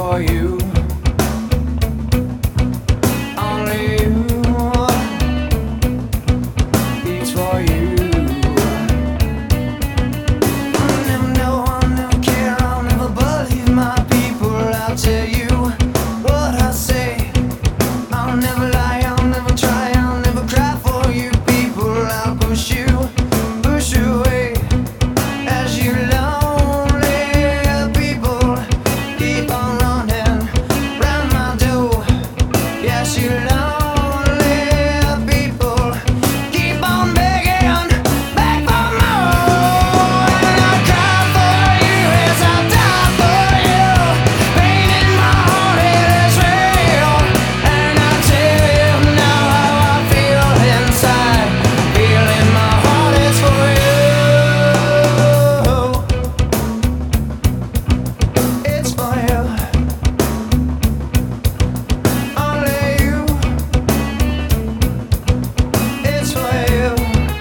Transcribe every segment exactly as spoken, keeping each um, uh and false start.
for you. Only you. Beats for you. I'll never know, I'll never care, I'll never believe my people. I'll tell you what I say. I'll never lie, I'll never try, I'll never cry for you people. I'll push you, push you away as you lonely people keep on running round my door. Yes, you lonely people keep on begging back for more. And I cry for you as I die for you. Pain in my heart, it is real. And I tell you now how I feel inside. Feel in my heart, it's for you. It's for you. Only you. It's for you.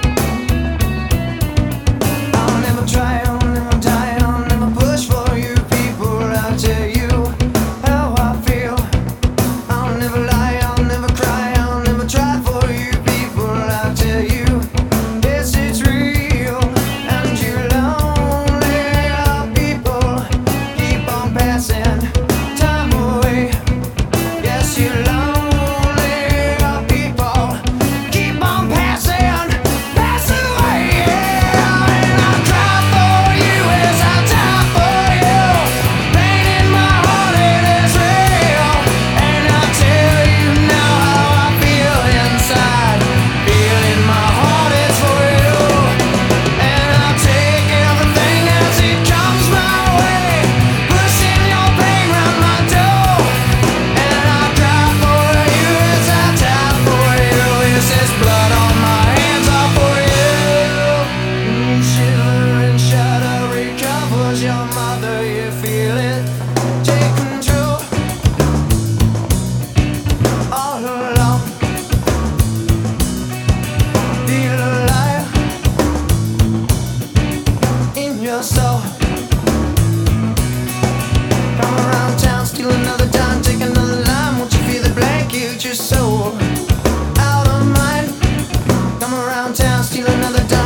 I'll never try, I'll never die, I'll never push for you people. I'll tell you how I feel. I'll never lie, I'll never cry, I'll never try for you people. I'll tell you, yes, it's real. And you lonely people keep on passing time away. Yes, you lonely people keep on passing, pass away. Yeah, and I cry for you as I die for you. Pain in my heart, it is real. And I tell you now how I feel inside. Feel in my heart, it's for you. And I take everything as it comes my way, pushing your pain round my door. And I cry for you as I die for you. Yes, there's blood on my hands are for you. You shiver and shudder, recovers your mother, you feel it. Take control all alone. Feel alive in your soul. Come around town, steal another dime, take another line. Won't you feel the blanket, your soul out of mind? Come around town, steal another dime.